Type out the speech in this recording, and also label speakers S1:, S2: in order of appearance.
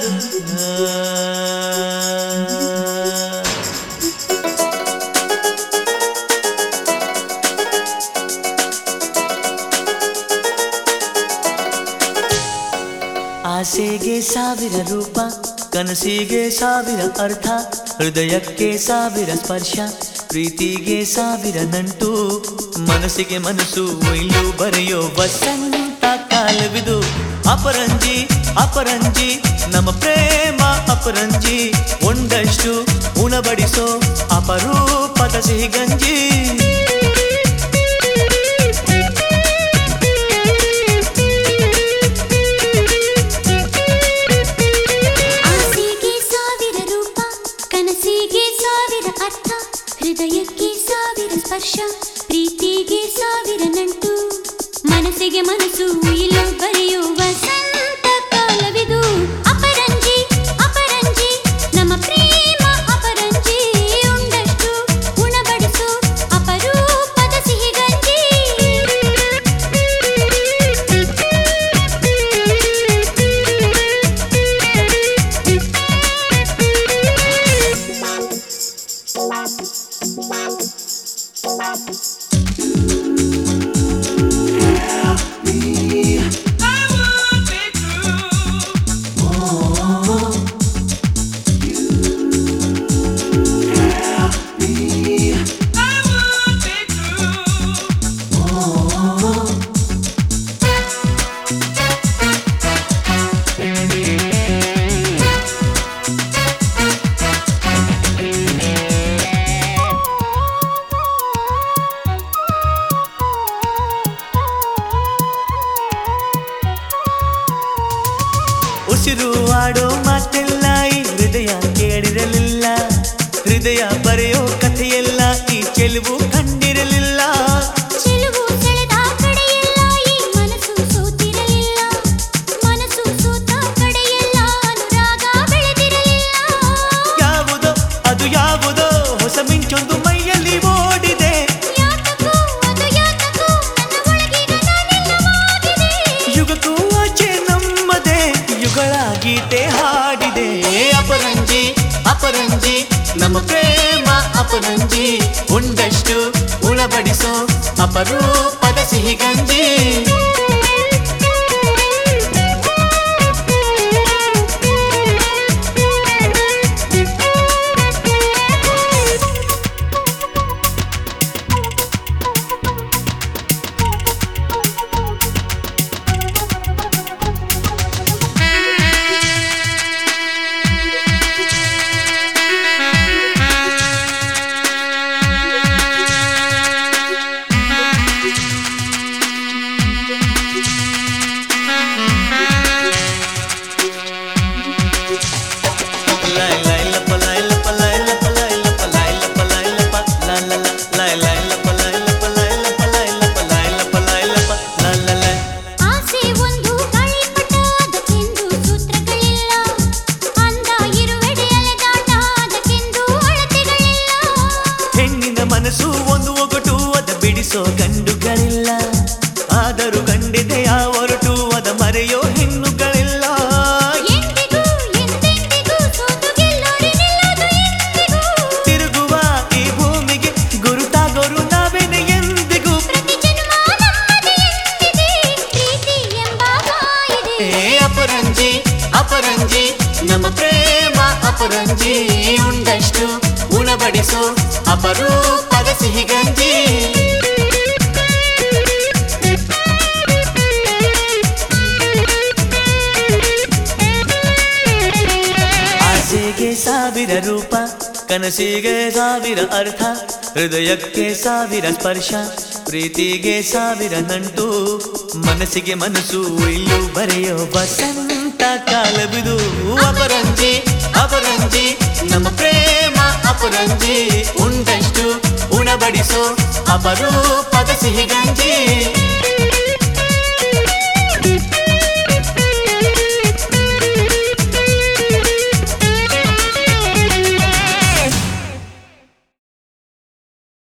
S1: ಆಸೆಗೆ ಸಾವಿರ ರೂಪ, ಕನಸಿಗೆ ಸಾವಿರ ಅರ್ಥ, ಹೃದಯಕ್ಕೆ ಸಾವಿರ ಸ್ಪರ್ಶ, ಪ್ರೀತಿಗೆ ಸಾವಿರ ನಂಟು, ಮನಸ್ಸಿಗೆ ಮನಸ್ಸು ಒಯ್ಲು ಬರೆಯೋ ವಸಂತ ಕಾಲವಿದು. ಅಪರಂಜಿ ಅಪರಂಜಿ ನಮ್ಮ ಪ್ರೇಮ ಅಪರಂಜಿ, ಒಂದಷ್ಟು ಉಣಬಡಿಸೋ ಅಪರೂಪದ ಸಿಹಿಗಂಜಿ.
S2: ಹೃದಯಕ್ಕೆ ಸಾವಿರ ಸ್ಪರ್ಶ, ಪ್ರೀತಿಗೆ ಸಾವಿರ ನಂಟು, ಮನಸ್ಸಿಗೆ ಮನಸ್ಸು ಇಲ್ಲೋ ಬರೆಯೋ ವಸಂತ ಕಾಲವಿದು. ಅಪರಂಜಿ ಅಪರಂಜಿ ನಮ್ಮ ಪ್ರೇಮ ಅಪರಂಜಿ, ಉಂಡಷ್ಟು ಉಣಬಡಿಸು ಅಪರೂಪದ ಸಿಹಿಗಂಜಿ.
S1: ಉಸಿರು ಆಡೋ ಮಾತೆಲ್ಲ ಈ ಹೃದಯ ಕೇಳಿರಲಿಲ್ಲ, ಹೃದಯ ಬರೆಯೋ ಕಥೆಯೆಲ್ಲ ಈ ಚೆಲುವು ಕಂಡಿರಲಿಲ್ಲ.
S2: ಚೆಲುವು ಸೆಳೆದ ಕಡೆಯೆಲ್ಲ ಈ ಮನಸ್ಸು ಸೋತಿರಲಿಲ್ಲ, ಮನಸ್ಸು ಸೋತ ಕಡೆಯೆಲ್ಲ ಅನುರಾಗ ಬೆಳೆದಿರಲಿಲ್ಲ.
S1: ಯಾವುದೋ ಅದು ಯಾವುದೋ ಹೊಸ ಮಿಂಚೊಂದು ಮೈಯಲ್ಲಿ ಓಡಿದೆ,
S2: ಯಾತಕೋ ಅದು ಯಾತಕೋ ನನ್ನ ಒಳಗೀಗ ನಾನೆಲ್ಲವಾಗಿದೆ.
S1: ಯುಗಕ್ಕೂ ಆಚೆ ನಮ್ಮದೇ ಯುಗಳ ಗೀತೆ ಹಾಡಿದೆ. ಅಪರಂಜಿ ಅಪರಂಜಿ ನಮ್ಮ ಪ್ರೇಮ ಅಪರಂಜಿ, ಉಂಡಷ್ಟು ಉಣಬಡಿಸೋ ಅಪರೂಪದ ಸಿಹಿಗಂಜಿ.
S2: ಆಸೆ ಒಂದು ಗಾಳಿಪಟ, ಅದಕ್ಕೆಂದು ಸೂತ್ರಗಳಿಲ್ಲ, ಅಂದ ಇರುವೆಡೆ ಅಲೆದಾಟ, ಅದಕ್ಕೆಂದು ಅಳತೆಗಳಿಲ್ಲ.
S1: ಹೆಣ್ಣಿನ ಮನಸ್ಸು ಒಂದು ಒಗಟು, ಅದ ಬಿಡಿಸೋ ಗಂಡುಗಳಿಲ್ಲ, ಆದರೂ ಕಂಡಿದೆ ಆ ಹೊರಟು ಅದ ಮರೆಯೋ ಹೆಣ್ಣುಗಳಿಲ್ಲ.
S2: ಎಂದಿಗೂ ಎಂದೆಂದಿಗೂ ಸೋತು ಗೆಲ್ಲೋರೆ ನಿಲ್ಲದು ಎಂದಿಗೂ,
S1: ತಿರುಗುವ ಈ ಭೂಮಿಗೆ ಗುರುತಾಗೋರು ನಾವೇನೆ ಎಂದಿಗೂ.
S2: ಪ್ರತಿ ಜನ್ಮ ನಮ್ಮದೇ ಎಂದಿದೆ, ಪ್ರೀತಿ ಎಂಬ ಕಾಯಿದೆ.
S1: ಅಪರಂಜಿ ಅಪರಂಜಿ ನಮ್ಮ ಪ್ರೇಮ ಅಪರಂಜಿ, ಉಂಡಷ್ಟು ಉಣಬಡಿಸೋ ಅಪರೂಪದ ಸಿಹಿಗಂಜಿ. ಆಸೆಗೆ ಸಾವಿರ ರೂಪ, ಕನಸಿಗೆ ಸಾವಿರ ಅರ್ಥ, ಹೃದಯಕ್ಕೆ ಸಾವಿರ ಸ್ಪರ್ಶ, ಪ್ರೀತಿಗೆ ಸಾವಿರ ನಂಟು, ಮನಸ್ಸಿಗೆ ಮನಸ್ಸು ಇಲ್ಲು ಬರೆಯೋ ವಸಂತ ಕಾಲವಿದು. ಅಪರಂಜಿ ಅಪರಂಜಿ ನಮ್ಮ ಪ್ರೇಮ ಅಪರಂಜಿ, ಉಂಡಷ್ಟು ಉಣಬಡಿಸೋ ಅಪರೂಪದ ಸಿಹಿಗಂಜಿ.